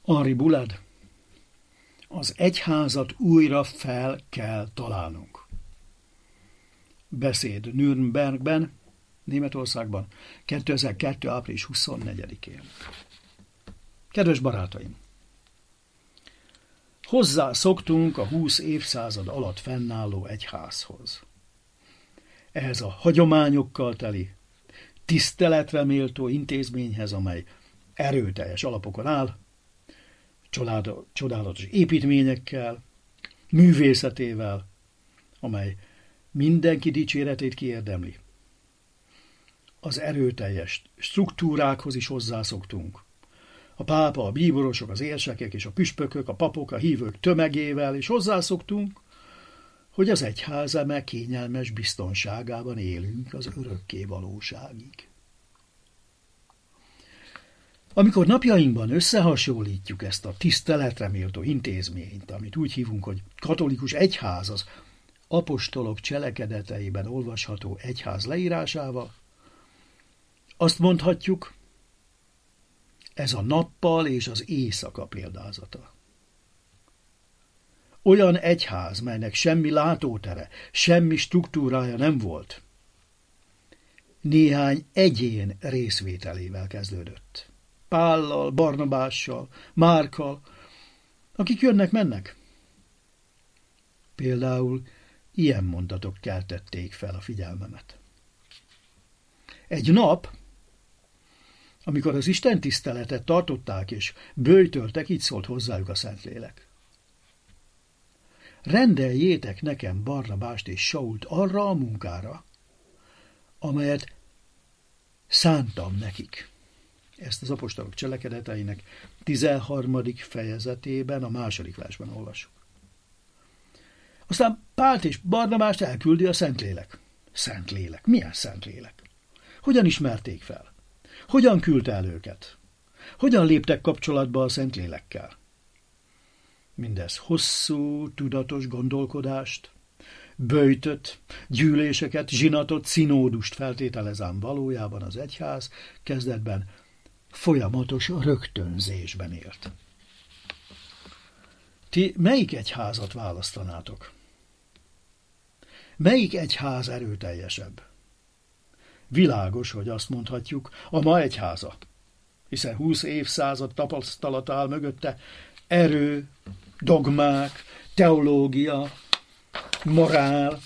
Henri Boulad, az egyházat újra fel kell találnunk. Beszéd Nürnbergben, Németországban, 2002. április 24-én. Kedves barátaim! Hozzászoktunk a 20 évszázad alatt fennálló egyházhoz. Ehhez a hagyományokkal teli, tiszteletre méltó intézményhez, amely erőteljes alapokon áll, csodálatos építményekkel, művészetével, amely mindenki dicséretét kiérdemli. Az erőteljes struktúrákhoz is hozzászoktunk. A pápa, a bíborosok, az érsekek és a püspökök, a papok, a hívők tömegével, és hozzászoktunk, hogy az egyház eme kényelmes biztonságában élünk az örökké valóságig. Amikor napjainkban összehasonlítjuk ezt a tiszteletre méltó intézményt, amit úgy hívunk, hogy katolikus egyház, az apostolok cselekedeteiben olvasható egyház leírásával, azt mondhatjuk, ez a nappal és az éjszaka példázata. Olyan egyház, melynek semmi látótere, semmi struktúrája nem volt, néhány egyén részvételével kezdődött. Pállal, Barnabással, Márkkal, akik jönnek-mennek. Például ilyen mondatok keltették fel a figyelmemet. Egy nap, amikor az istentiszteletet tartották és böjtöltek, így szólt hozzájuk a Szentlélek. Rendeljétek nekem Barnabást és Sault arra a munkára, amelyet szántam nekik. Ezt az apostolok cselekedeteinek 13. fejezetében, a 2. versben olvassuk. Aztán Pált és Barnabást elküldi a Szentlélek. Szentlélek? Milyen Szentlélek? Hogyan ismerték fel? Hogyan küldte el őket? Hogyan léptek kapcsolatba a Szentlélekkel? Mindez hosszú, tudatos gondolkodást, böjtött, gyűléseket, zsinatot, szinódust feltételez, ám valójában az egyház kezdetben folyamatos rögtönzésben élt. Ti melyik egyházat választanátok? Melyik egyház erőteljesebb? Világos, hogy azt mondhatjuk, a ma egyháza, hiszen 20 évszázad tapasztalata áll mögötte, erő, dogmák, teológia, morál.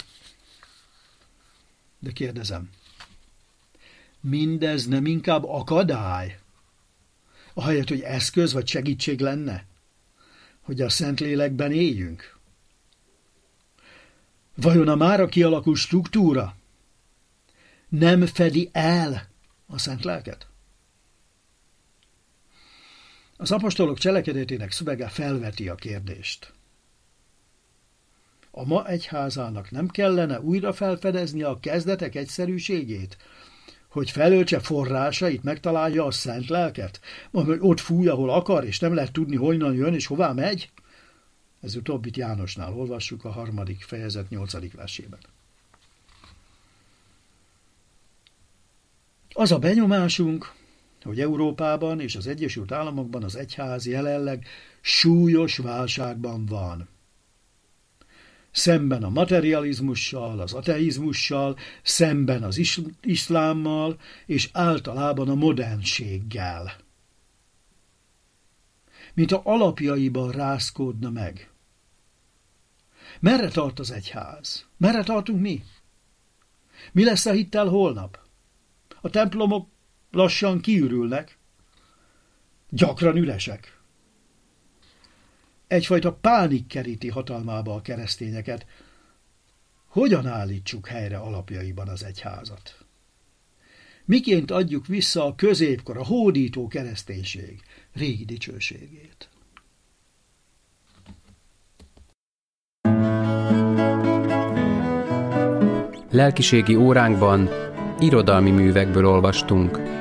De kérdezem, mindez nem inkább akadály, ahelyett, hogy eszköz vagy segítség lenne, hogy a Szentlélekben éljünk? Vajon a mára kialakult struktúra nem fedi el a Szent Lelket? Az apostolok cselekedetének szövege felveti a kérdést. A ma egyházának nem kellene újra felfedezni a kezdetek egyszerűségét, hogy felöltse forrásait, megtalálja a Szent Lelket, hogy ott fúj, ahol akar, és nem lehet tudni, honnan jön és hová megy? Ez utóbbit Jánosnál olvassuk a 3. fejezet 8. versében. Az a benyomásunk, hogy Európában és az Egyesült Államokban az egyház jelenleg súlyos válságban van. Szemben a materializmussal, az ateizmussal, szemben az iszlámmal, és általában a modernséggel. Mint a alapjaiban rázkódna meg. Merre tart az egyház? Merre tartunk mi? Mi lesz a hittel holnap? A templomok lassan kiürülnek, gyakran üresek. Egyfajta pánik keríti hatalmába a keresztényeket. Hogyan állítsuk helyre alapjaiban az egyházat? Miként adjuk vissza a középkor, a hódító kereszténység régi dicsőségét? Lelkiségi óránkban irodalmi művekből olvastunk.